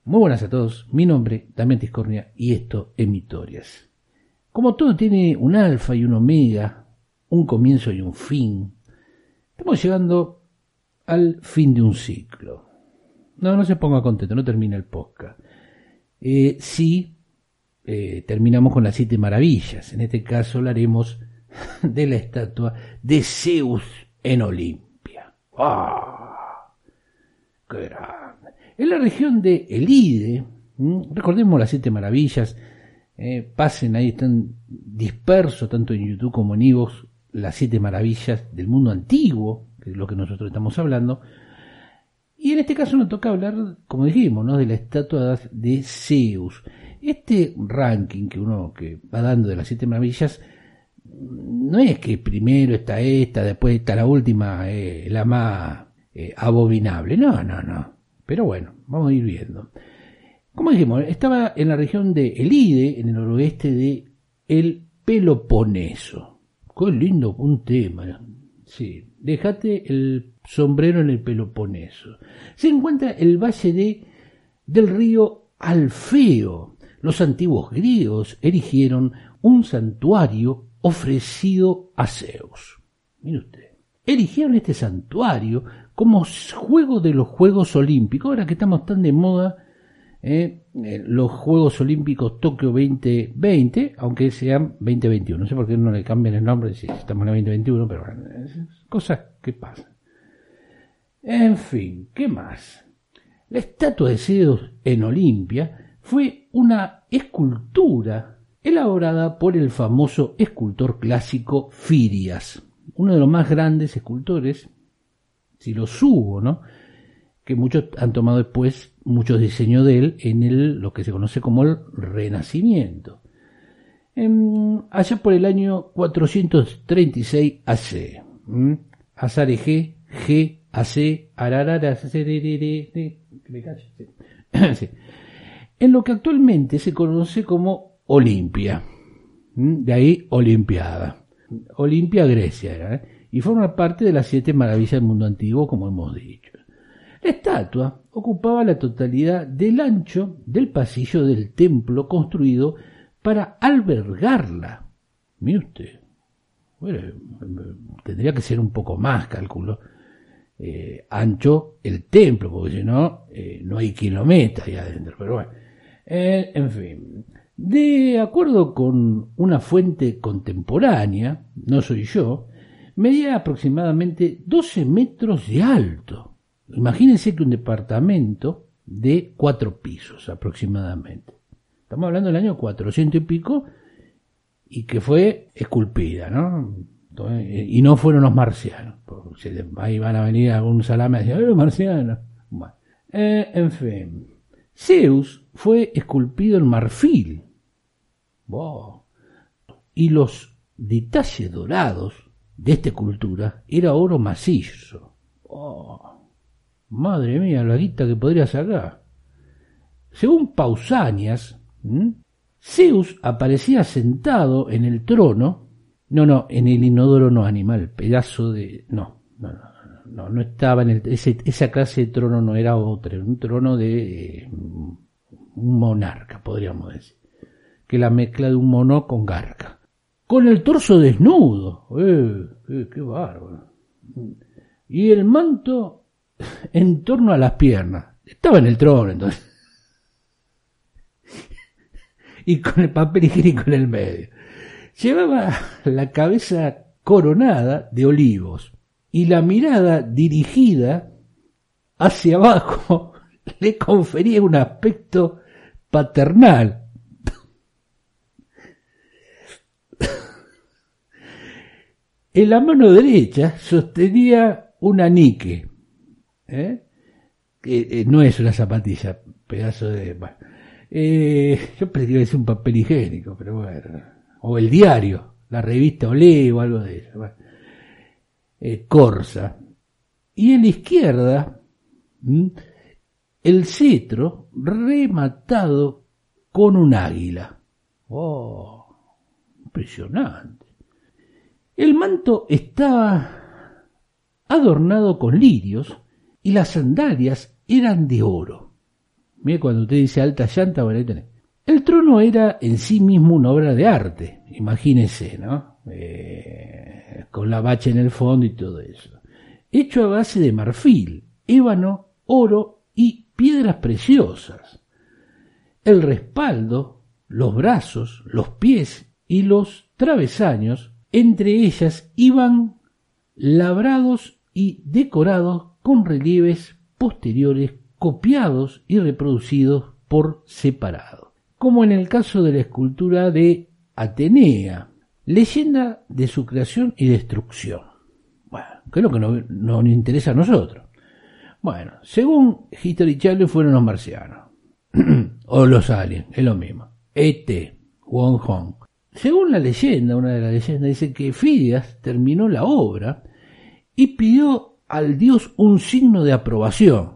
Muy buenas a todos, mi nombre es Damián Tiscornia y esto es Mitorias. Como todo tiene un alfa y un omega, un comienzo y un fin, estamos llegando al fin de un ciclo. No se ponga contento, no termina el podcast. Terminamos con las 7 maravillas. En este caso hablaremos de la estatua de Zeus en Olimpia. ¡Ah! ¡Qué grande! En la región de Elide, recordemos las 7 maravillas, pasen ahí, están dispersos tanto en YouTube como en iVoox, las 7 maravillas del mundo antiguo, que es lo que nosotros estamos hablando. Y en este caso nos toca hablar, como dijimos, ¿no?, de la estatua de Zeus. Este ranking que va dando de las 7 maravillas, no es que primero está esta, después está la última, la más abominable. No. Pero bueno, vamos a ir viendo. Como dijimos, estaba en la región de Elide, en el noroeste de el Peloponeso. Qué lindo un tema. Sí, dejate el sombrero en el Peloponeso. Se encuentra el valle del río Alfeo. Los antiguos griegos erigieron un santuario ofrecido a Zeus. Mire usted, erigieron este santuario como juego de los Juegos Olímpicos, ahora que estamos tan de moda, los Juegos Olímpicos Tokio 2020, aunque sean 2021, no sé por qué no le cambian el nombre si estamos en el 2021, pero bueno, cosas que pasan. En fin, ¿qué más? La estatua de Zeus en Olimpia fue una escultura elaborada por el famoso escultor clásico Firias, uno de los más grandes escultores, si los hubo, ¿no?, que muchos han tomado después muchos diseños de él en lo que se conoce como el Renacimiento. Allá por el año 436 AC. Azare G, AC, Ararara, me callo. Sí. En lo que actualmente se conoce como Olimpia. De ahí Olimpiada. Olimpia, Grecia era, y forma parte de las 7 maravillas del mundo antiguo, como hemos dicho. La estatua ocupaba la totalidad del ancho del pasillo del templo construido para albergarla. Mire usted, bueno, tendría que ser un poco más, calculo, ancho el templo, porque si no, no hay quien lo meta ahí adentro, pero bueno. En fin, de acuerdo con una fuente contemporánea, no soy yo, medía aproximadamente 12 metros de alto. Imagínense que un departamento de 4 pisos aproximadamente. Estamos hablando del año 400 y pico, y que fue esculpida, ¿no? Y no fueron los marcianos. Ahí van a venir algún salame y decir, los marcianos. Bueno, en fin. Zeus fue esculpido en marfil. Wow. Y los detalles dorados de esta escultura era oro macizo. Oh, madre mía, la guita que podría sacar. Según Pausanias, Zeus aparecía sentado en el trono, en el inodoro no animal, pedazo de... No estaba en esa clase de trono, no era otra, era un trono de un monarca, podríamos decir, que la mezcla de un mono con garca. Con el torso desnudo, qué bárbaro. Y el manto en torno a las piernas. Estaba en el trono entonces. Y con el papel higiénico en el medio. Llevaba la cabeza coronada de olivos y la mirada dirigida hacia abajo le confería un aspecto paternal. En la mano derecha sostenía un anique, que no es una zapatilla, pedazo de... Bueno, yo pensé que iba a decir un papel higiénico, pero bueno, o el diario, la revista Olé o algo de eso. Bueno. Corsa. Y en la izquierda, el cetro rematado con un águila. ¡Oh! Impresionante. El manto estaba adornado con lirios y las sandalias eran de oro. Mire, cuando usted dice alta llanta, bueno, ahí tenés. El trono era en sí mismo una obra de arte, imagínese, ¿no? Con la bacha en el fondo y todo eso. Hecho a base de marfil, ébano, oro y piedras preciosas. El respaldo, los brazos, los pies y los travesaños, entre ellas iban labrados y decorados con relieves posteriores copiados y reproducidos por separado, como en el caso de la escultura de Atenea, leyenda de su creación y destrucción. Bueno, que es lo que nos interesa a nosotros. Bueno, según History Channel fueron los marcianos, o los aliens, es lo mismo. E.T., Wong Hong. Según la leyenda, una de las leyendas dice que Fidias terminó la obra y pidió al dios un signo de aprobación.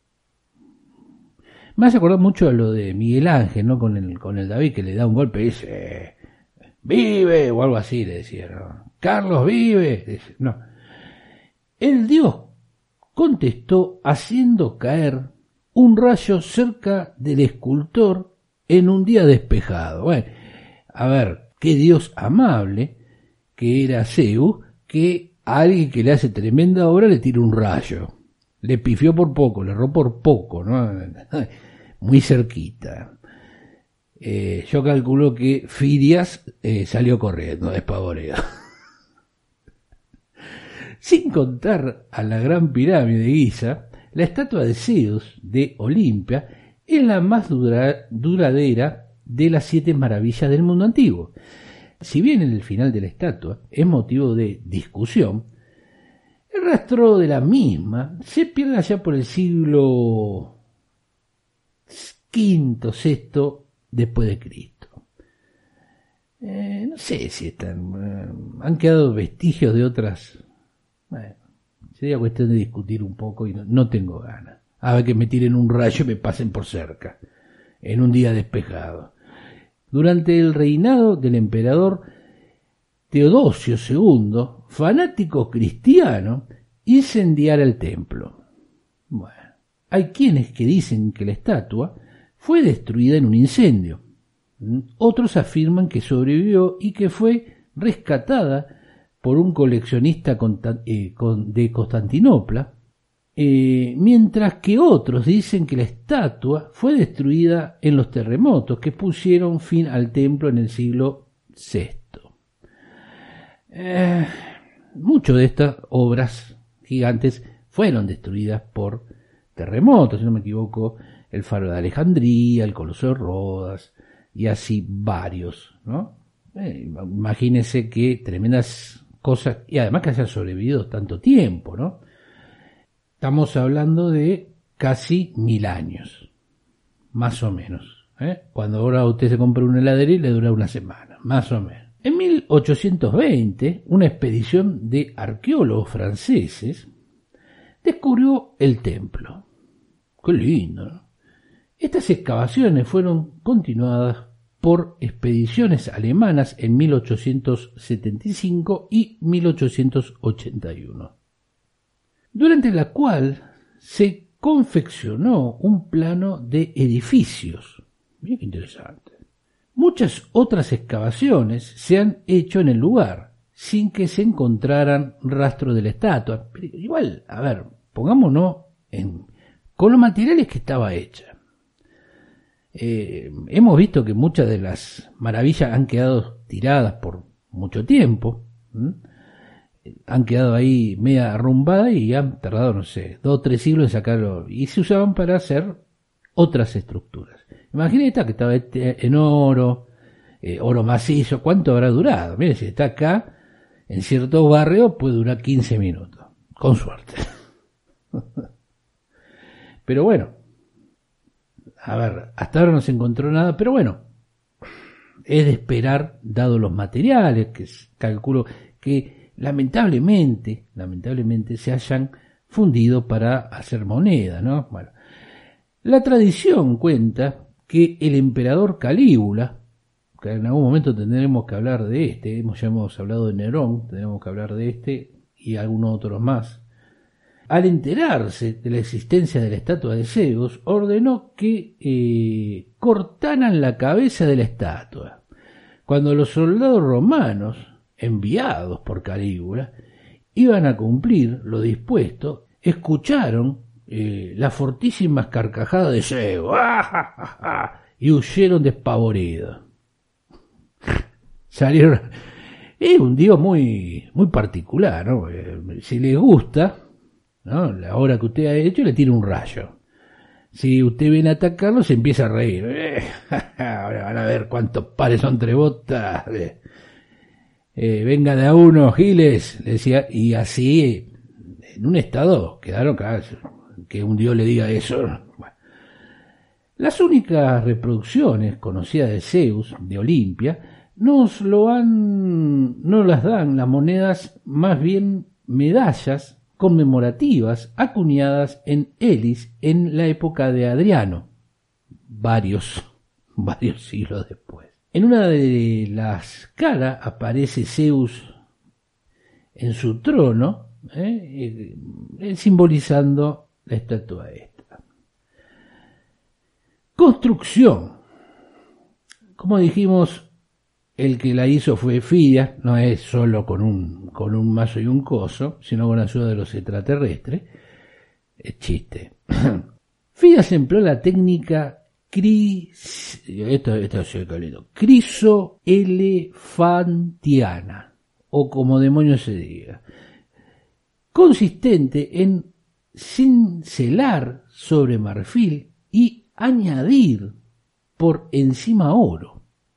Me hace acordar mucho a lo de Miguel Ángel, ¿no? Con el David, que le da un golpe y dice, vive, o algo así le decía, ¿no? Carlos vive, dice, no. El dios contestó haciendo caer un rayo cerca del escultor en un día despejado. Bueno, a ver, qué dios amable que era Zeus, que a alguien que le hace tremenda obra le tira un rayo. Le pifió por poco, le erró por poco, ¿no? Muy cerquita. Yo calculo que Fidias salió corriendo, despavorido. Sin contar a la gran pirámide de Giza, la estatua de Zeus de Olimpia es la más duradera de las 7 maravillas del mundo antiguo. Si bien en el final de la estatua es motivo de discusión, el rastro de la misma se pierde allá por el siglo V, VI después de Cristo. No sé si han quedado vestigios de otras. Bueno, sería cuestión de discutir un poco y no tengo ganas. A ver que me tiren un rayo y me pasen por cerca, en un día despejado. Durante el reinado del emperador Teodosio II, fanático cristiano, incendiara el templo. Bueno, hay quienes que dicen que la estatua fue destruida en un incendio. Otros afirman que sobrevivió y que fue rescatada por un coleccionista de Constantinopla, mientras que otros dicen que la estatua fue destruida en los terremotos que pusieron fin al templo en el siglo VI. Muchas de estas obras gigantes fueron destruidas por terremotos, si no me equivoco, el Faro de Alejandría, el Coloso de Rodas y así varios, ¿no? Imagínense que tremendas cosas, y además que hayan sobrevivido tanto tiempo, ¿no? Estamos hablando de casi 1000 años, más o menos, Cuando ahora usted se compra una heladería y le dura una semana, más o menos. En 1820, una expedición de arqueólogos franceses descubrió el templo. Qué lindo, ¿no? Estas excavaciones fueron continuadas por expediciones alemanas en 1875 y 1881, durante la cual se confeccionó un plano de edificios. Mira qué interesante. Muchas otras excavaciones se han hecho en el lugar, sin que se encontraran rastros de la estatua. Pero igual, a ver, pongámonos con los materiales que estaba hecha. Hemos visto que muchas de las maravillas han quedado tiradas por mucho tiempo, han quedado ahí media arrumbadas y han tardado, no sé, 2 o 3 siglos en sacarlo, y se usaban para hacer otras estructuras. Imagínate que estaba en oro, oro macizo. ¿Cuánto habrá durado? Mire, si está acá, en ciertos barrios puede durar 15 minutos, con suerte. Pero bueno, a ver, hasta ahora no se encontró nada, pero bueno, es de esperar, dado los materiales, que calculo que lamentablemente se hayan fundido para hacer moneda, ¿no? Bueno, la tradición cuenta que el emperador Calígula, que en algún momento tendremos que hablar de ya hemos hablado de Nerón, tendremos que hablar de y algunos otros más, al enterarse de la existencia de la estatua de Zeus, ordenó que cortaran la cabeza de la estatua. Cuando los soldados romanos, enviados por Calígula, iban a cumplir lo dispuesto, escucharon las fortísimas carcajadas de Zeus y huyeron despavoridos. Salieron. Es un dios muy particular, ¿no? Si les gusta, ¿no?, la obra que usted ha hecho, le tira un rayo. Si usted viene a atacarlo, se empieza a reír. Ahora van a ver cuántos pares son tres botas. Venga de a uno, giles, le decía. Y así, en un estado, quedaron que un dios le diga eso. Bueno. Las únicas reproducciones conocidas de Zeus, de Olimpia, nos no las dan las monedas, más bien medallas conmemorativas acuñadas en Elis en la época de Adriano, varios siglos después. En una de las caras aparece Zeus en su trono, simbolizando la estatua esta. Construcción. Como dijimos, el que la hizo fue Fidias, no es solo con un mazo y un coso, sino con la ayuda de los extraterrestres. Es chiste. Fidias empleó la técnica crisoelefantiana, o como demonios se diga, consistente en cincelar sobre marfil y añadir por encima oro.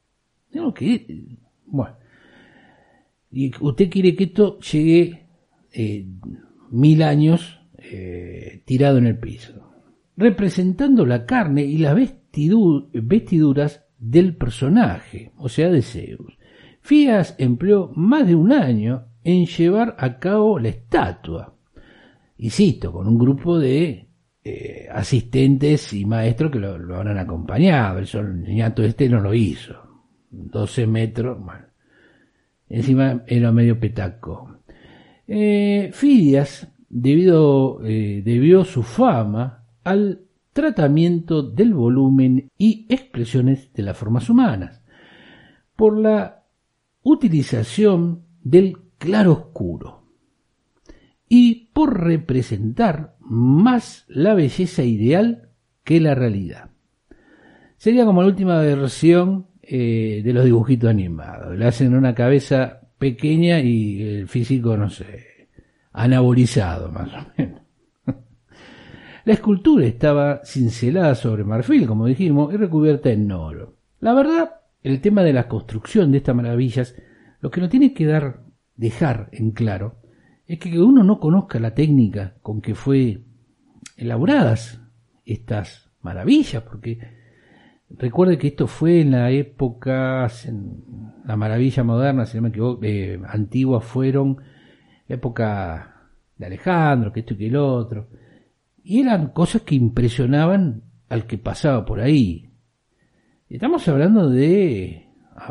Bueno, y usted quiere que esto llegue 1000 años tirado en el piso, representando la carne y las vestiduras del personaje, o sea, de Zeus. Fidias empleó más de un año en llevar a cabo la estatua, insisto, con un grupo de asistentes y maestros que lo habrán acompañado. El niñato este no lo hizo. 12 metros, bueno, encima era medio petaco. Fidias debió su fama al tratamiento del volumen y expresiones de las formas humanas, por la utilización del claroscuro y por representar más la belleza ideal que la realidad. Sería como la última versión de los dibujitos animados. Le hacen una cabeza pequeña y el físico, no sé, anabolizado más o menos. La escultura estaba cincelada sobre marfil, como dijimos, y recubierta en oro. La verdad, el tema de la construcción de estas maravillas, lo que nos tiene que dejar en claro, es que uno no conozca la técnica con que fue elaboradas estas maravillas, porque recuerde que esto fue en la época, en la maravilla moderna, si no me equivoco, antigua fueron la época de Alejandro, que esto y que el otro, y eran cosas que impresionaban al que pasaba por ahí. Estamos hablando de,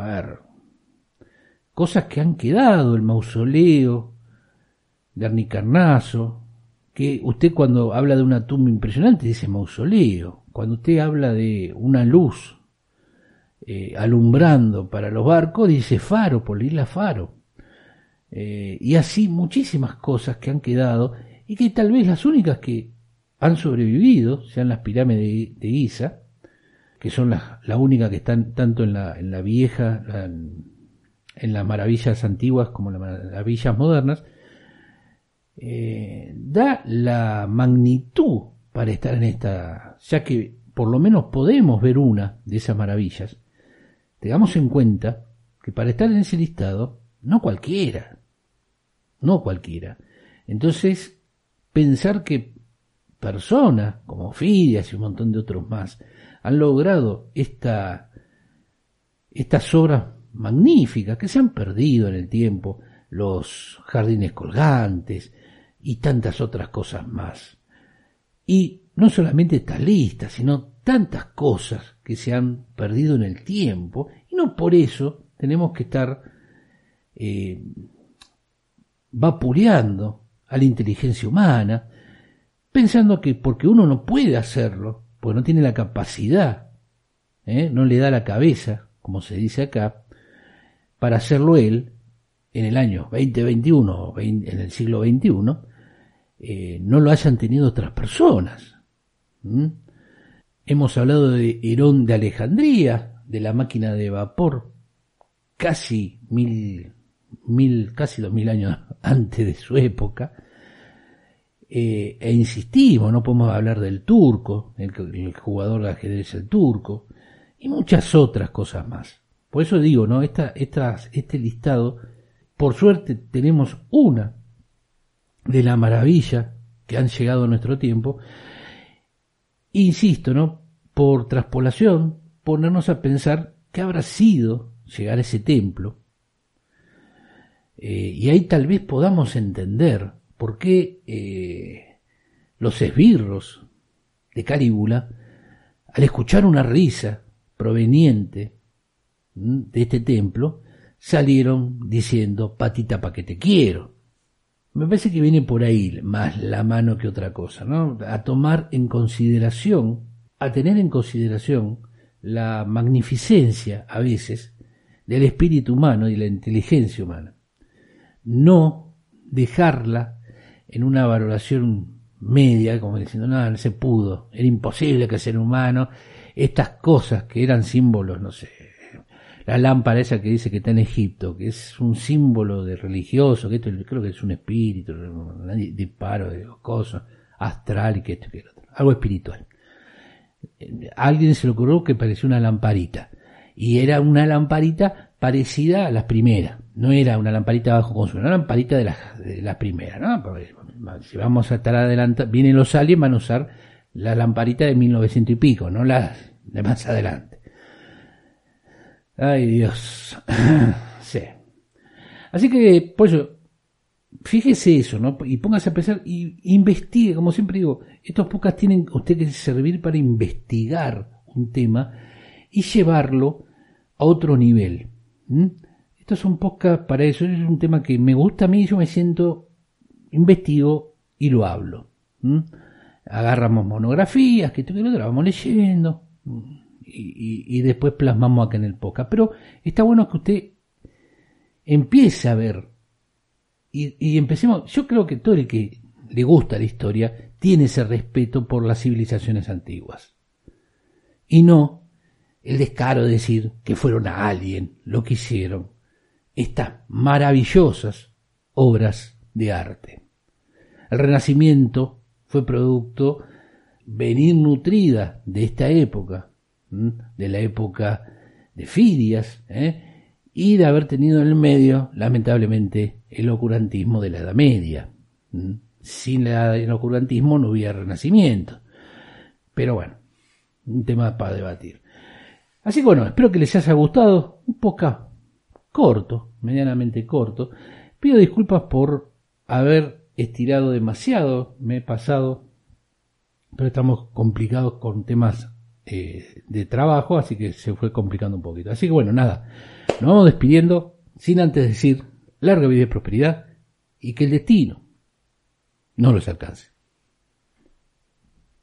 cosas que han quedado, el mausoleo de Halicarnaso, que usted cuando habla de una tumba impresionante dice mausoleo. Cuando usted habla de una luz alumbrando para los barcos, dice faro, por la isla Faro. Y así muchísimas cosas que han quedado y que tal vez las únicas que han sobrevivido sean las pirámides de Giza, que son la única que están tanto en la vieja, en las maravillas antiguas como en las maravillas modernas. Da la magnitud para estar en esta, ya que por lo menos podemos ver una de esas maravillas. Tengamos en cuenta que para estar en ese listado, no cualquiera. Entonces, pensar que personas como Fidias y un montón de otros más han logrado estas obras magníficas que se han perdido en el tiempo, los jardines colgantes y tantas otras cosas más. Y no solamente estas listas, sino tantas cosas que se han perdido en el tiempo, y no por eso tenemos que estar vapuleando a la inteligencia humana, pensando que porque uno no puede hacerlo, porque no tiene la capacidad, no le da la cabeza, como se dice acá, para hacerlo él en el año 2021, en el siglo XXI, no lo hayan tenido otras personas. Hemos hablado de Herón de Alejandría, de la máquina de vapor, casi casi 2000 años antes de su época, e insistimos, no podemos hablar del turco, el jugador de ajedrez el turco, y muchas otras cosas más. Por eso digo, ¿no? Este listado, por suerte tenemos una de la maravilla que han llegado a nuestro tiempo. Insisto, ¿no? Por traspolación, ponernos a pensar qué habrá sido llegar a ese templo. Y ahí tal vez podamos entender por qué los esbirros de Calígula, al escuchar una risa proveniente de este templo, salieron diciendo: patita pa' que te quiero. Me parece que viene por ahí más la mano que otra cosa, ¿no? A tomar en consideración, a tener en consideración la magnificencia a veces del espíritu humano y la inteligencia humana. No dejarla en una valoración media, como diciendo: no se pudo, era imposible que el ser humano, estas cosas que eran símbolos, no sé, la lámpara esa que dice que está en Egipto, que es un símbolo de religioso, que esto creo que es un espíritu, un disparo de cosas, astral, y que esto y que lo otro, algo espiritual. A alguien se le ocurrió que parecía una lamparita, y era una lamparita parecida a las primeras, no era una lamparita bajo consumo, era una lamparita de las primeras, ¿no? Porque si vamos a estar adelante, vienen los aliens, van a usar la lamparita de 1900 y pico, no las de más adelante. Ay, Dios. Sí. Así que, pues, fíjese eso, ¿no? Y póngase a pensar y investigue, como siempre digo, estos podcasts tienen usted que servir para investigar un tema y llevarlo a otro nivel. Estos son podcasts para eso, es un tema que me gusta a mí, yo me siento, investigo y lo hablo. Agarramos monografías, que esto que lo otro, vamos leyendo. Y después plasmamos acá en el podcast. Pero está bueno que usted empiece a ver y empecemos. Yo creo que todo el que le gusta la historia tiene ese respeto por las civilizaciones antiguas y no el descaro de decir que fueron a alguien lo que hicieron estas maravillosas obras de arte. El Renacimiento fue producto venir nutrida de esta época, de la época de Fidias, y de haber tenido en el medio, lamentablemente, el oscurantismo de la Edad Media. Sin el oscurantismo no hubiera Renacimiento. Pero bueno, un tema para debatir. Así que bueno, espero que les haya gustado. Un poco corto, medianamente corto. Pido disculpas por haber estirado demasiado, me he pasado, pero estamos complicados con temas de trabajo, así que se fue complicando un poquito. Así que bueno, nada, nos vamos despidiendo sin antes decir larga vida y prosperidad y que el destino no los alcance.